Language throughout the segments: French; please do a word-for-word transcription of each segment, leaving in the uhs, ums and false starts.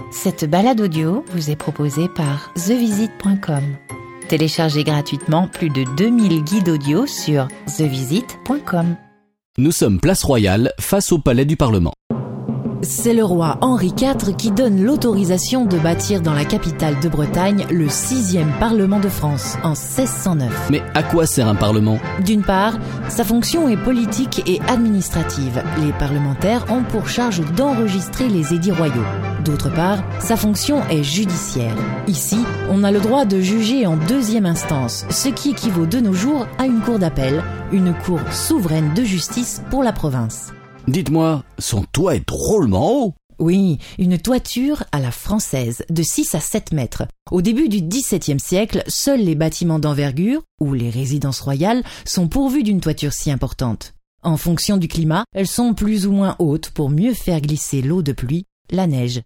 Cette balade audio vous est proposée par the visit point com. Téléchargez gratuitement plus de deux mille guides audio sur the visit point com. Nous sommes place Royale, face au palais du Parlement. C'est le roi Henri quatre qui donne l'autorisation de bâtir dans la capitale de Bretagne le sixième Parlement de France en seize cent neuf. Mais à quoi sert un Parlement ? D'une part, sa fonction est politique et administrative. Les parlementaires ont pour charge d'enregistrer les édits royaux. D'autre part, sa fonction est judiciaire. Ici, on a le droit de juger en deuxième instance, ce qui équivaut de nos jours à une cour d'appel, une cour souveraine de justice pour la province. Dites-moi, son toit est drôlement haut. Oui, une toiture à la française de six à sept mètres. Au début du dix-septième siècle, seuls les bâtiments d'envergure, ou les résidences royales, sont pourvus d'une toiture si importante. En fonction du climat, elles sont plus ou moins hautes pour mieux faire glisser l'eau de pluie, la neige.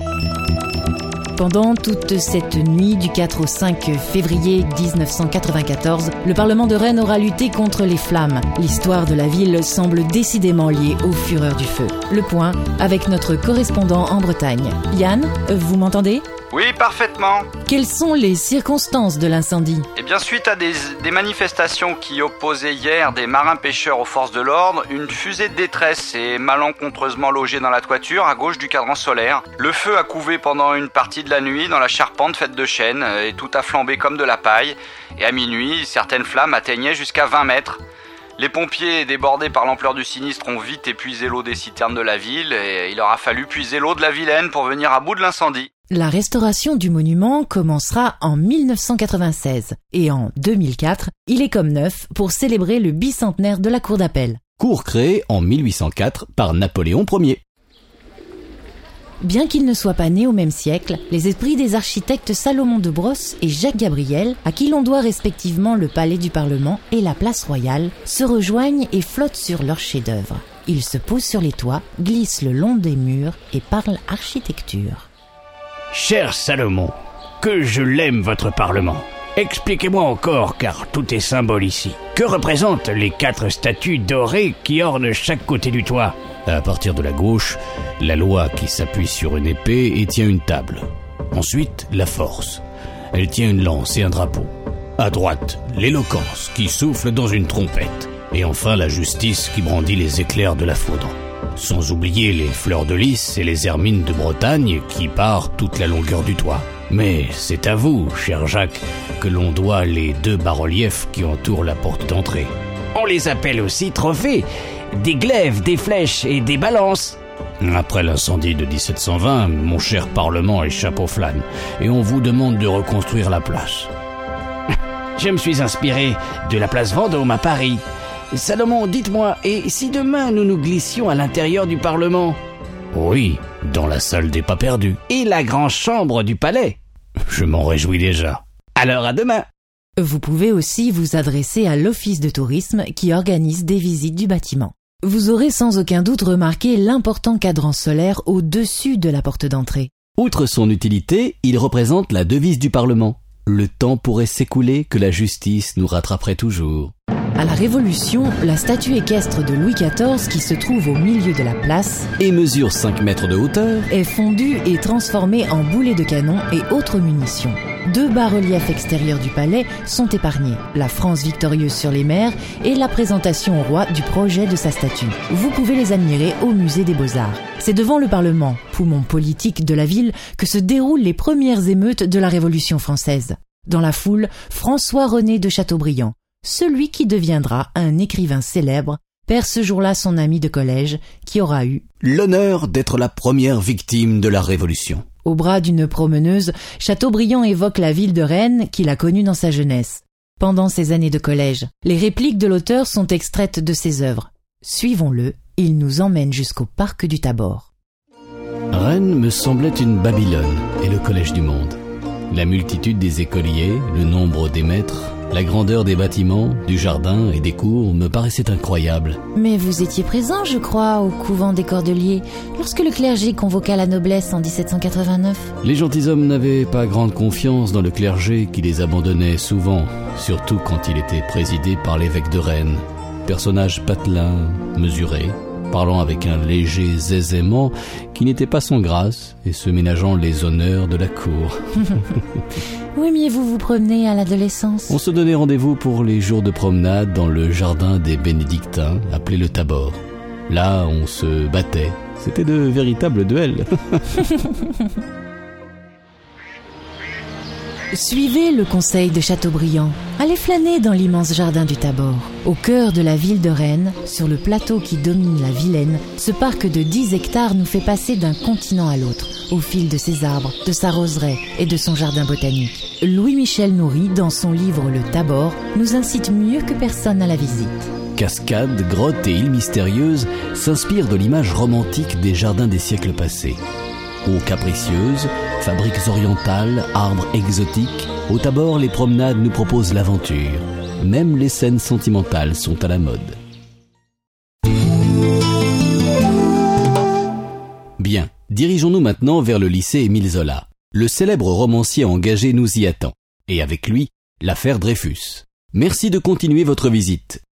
Pendant toute cette nuit du quatre au cinq février dix-neuf cent quatre-vingt-quatorze, le Parlement de Rennes aura lutté contre les flammes. L'histoire de la ville semble décidément liée aux fureurs du feu. Le point avec notre correspondant en Bretagne. Yann, vous m'entendez ? Oui, parfaitement. Quelles sont les circonstances de l'incendie ? Eh bien, suite à des, des manifestations qui opposaient hier des marins-pêcheurs aux forces de l'ordre, une fusée de détresse est malencontreusement logée dans la toiture à gauche du cadran solaire. Le feu a couvé pendant une partie de la nuit dans la charpente faite de chêne et tout a flambé comme de la paille. Et à minuit, certaines flammes atteignaient jusqu'à vingt mètres. Les pompiers, débordés par l'ampleur du sinistre, ont vite épuisé l'eau des citernes de la ville et il aura fallu puiser l'eau de la Vilaine pour venir à bout de l'incendie. La restauration du monument commencera en mille neuf cent quatre-vingt-seize et en deux mille quatre, il est comme neuf pour célébrer le bicentenaire de la cour d'appel. Cour créée en mille huit cent quatre par Napoléon Ier. Bien qu'ils ne soient pas nés au même siècle, les esprits des architectes Salomon de Brosse et Jacques Gabriel, à qui l'on doit respectivement le palais du Parlement et la place Royale, se rejoignent et flottent sur leur chef-d'œuvre. Ils se posent sur les toits, glissent le long des murs et parlent architecture. Cher Salomon, que je l'aime votre Parlement. Expliquez-moi encore, car tout est symbole ici. Que représentent les quatre statues dorées qui ornent chaque côté du toit ? À partir de la gauche, la loi qui s'appuie sur une épée et tient une table. Ensuite, la force. Elle tient une lance et un drapeau. À droite, l'éloquence qui souffle dans une trompette. Et enfin, la justice qui brandit les éclairs de la foudre. Sans oublier les fleurs de lys et les hermines de Bretagne qui parent toute la longueur du toit. Mais c'est à vous, cher Jacques, que l'on doit les deux bas-reliefs qui entourent la porte d'entrée. On les appelle aussi trophées, des glaives, des flèches et des balances. Après l'incendie de dix-sept cent vingt, mon cher Parlement échappe aux flammes et on vous demande de reconstruire la place. Je me suis inspiré de la place Vendôme à Paris. Salomon, dites-moi, et si demain nous nous glissions à l'intérieur du Parlement ? Oui, dans la salle des pas perdus. Et la grande chambre du palais ? Je m'en réjouis déjà. Alors à demain. Vous pouvez aussi vous adresser à l'office de tourisme qui organise des visites du bâtiment. Vous aurez sans aucun doute remarqué l'important cadran solaire au-dessus de la porte d'entrée. Outre son utilité, il représente la devise du Parlement. Le temps pourrait s'écouler que la justice nous rattraperait toujours. À la Révolution, la statue équestre de Louis quatorze, qui se trouve au milieu de la place et mesure cinq mètres de hauteur, est fondue et transformée en boulets de canon et autres munitions. Deux bas-reliefs extérieurs du palais sont épargnés, la France victorieuse sur les mers et la présentation au roi du projet de sa statue. Vous pouvez les admirer au musée des Beaux-Arts. C'est devant le Parlement, poumon politique de la ville, que se déroulent les premières émeutes de la Révolution française. Dans la foule, François-René de Chateaubriand, celui qui deviendra un écrivain célèbre, perd ce jour-là son ami de collège qui aura eu l'honneur d'être la première victime de la Révolution. Au bras d'une promeneuse, Chateaubriand évoque la ville de Rennes qu'il a connue dans sa jeunesse. Pendant ses années de collège, les répliques de l'auteur sont extraites de ses œuvres. Suivons-le, il nous emmène jusqu'au parc du Tabor. Rennes me semblait une Babylone et le collège du monde. La multitude des écoliers, le nombre des maîtres, la grandeur des bâtiments, du jardin et des cours me paraissaient incroyables. Mais vous étiez présent, je crois, au couvent des Cordeliers, lorsque le clergé convoqua la noblesse en dix-sept cent quatre-vingt-neuf. Les gentilshommes n'avaient pas grande confiance dans le clergé qui les abandonnait souvent, surtout quand il était présidé par l'évêque de Rennes. Personnage patelin, mesuré, parlant avec un léger zézaiement qui n'était pas sans grâce et se ménageant les honneurs de la cour. Où aimiez-vous vous promener à l'adolescence? On se donnait rendez-vous pour les jours de promenade dans le jardin des bénédictins, appelé le Tabor. Là, on se battait. C'était de véritables duels. Suivez le conseil de Chateaubriand. Allez flâner dans l'immense jardin du Tabor. Au cœur de la ville de Rennes, sur le plateau qui domine la Vilaine, ce parc de dix hectares nous fait passer d'un continent à l'autre, au fil de ses arbres, de sa roseraie et de son jardin botanique. Louis-Michel Noury, dans son livre Le Tabor, nous incite mieux que personne à la visite. Cascades, grottes et îles mystérieuses s'inspirent de l'image romantique des jardins des siècles passés. Eaux capricieuses, fabriques orientales, arbres exotiques, au Tabor, les promenades nous proposent l'aventure. Même les scènes sentimentales sont à la mode. Bien, dirigeons-nous maintenant vers le lycée Émile Zola. Le célèbre romancier engagé nous y attend. Et avec lui, l'affaire Dreyfus. Merci de continuer votre visite.